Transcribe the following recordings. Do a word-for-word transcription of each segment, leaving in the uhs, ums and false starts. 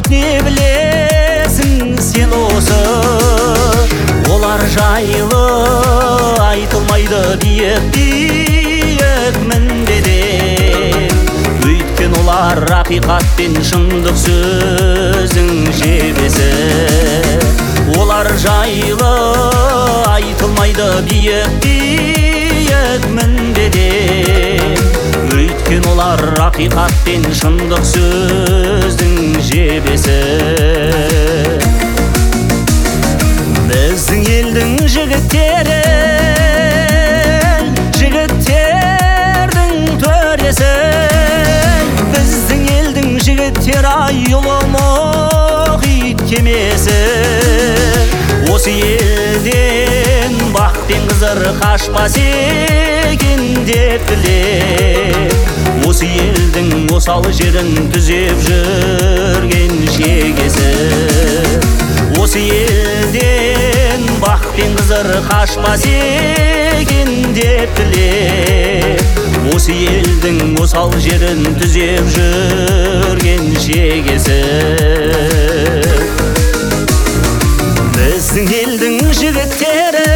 не білесің сен осы? Олар жайлы айтылмайды биік-биік мінбеден. Өйткен олар ақиқат пен шындық сөздің жебесі. Олар жайлы айтылмайды биік-биік мінбеден. Өйткен олар ақиқат пен шындық сөздің жебесі. Біздің елдің жігіттері, жігіттердің төресі. Біздің елдің жігіттері ұлы мұхит кемесі. Осы елден бақ пен қызыр қашпас екен деп білем. Осы елдің осал жерін түзеп жүрген шегесі. Осы елден бақ пен қызыр қашпас екен деп білем. Осы елдің осал жерін түзеп жүрген шегесі. Біздің елдің жігіттері,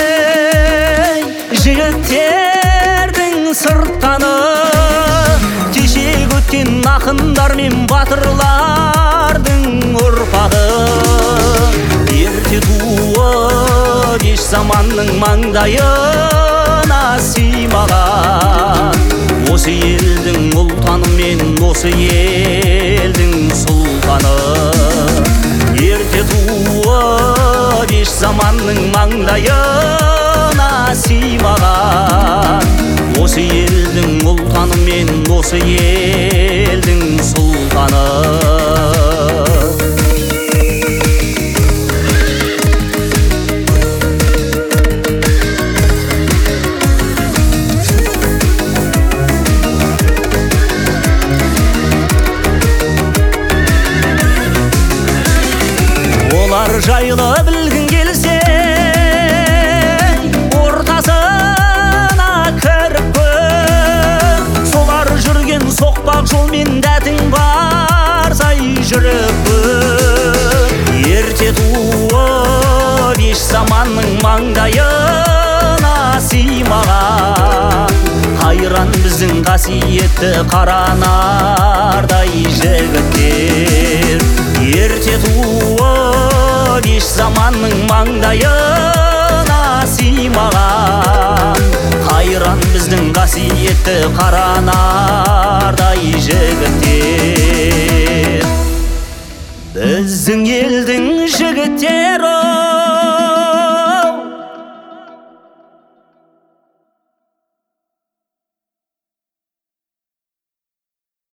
жігіттердің сырттаны. Кешегі өткен ақындар мен батырлардың ұрпағы. Ерте туып еш заманның маңдайына сыймаған. Осы елдің ұлтаны мен осы елдің сұлтаны. Ерте туып еш заманның маңдайына сыймаған. Осы елдің ұлтаны мен осы елдің сұлтаны. Олар жайлы білгің келсе, ортасына кіріп көр. Солар жүрген соқпақ жолмен дәтің барсай жүріп көр. Ерте туып еш заманның маңдайына сыймаған. Қайран біздің қасиетті қаранардай жігіттер. Ерте туып еш заманның маңдайына сыймаған. Қайран біздің қасиетті қаранардай жігіттер. Біздің елдің жігіттері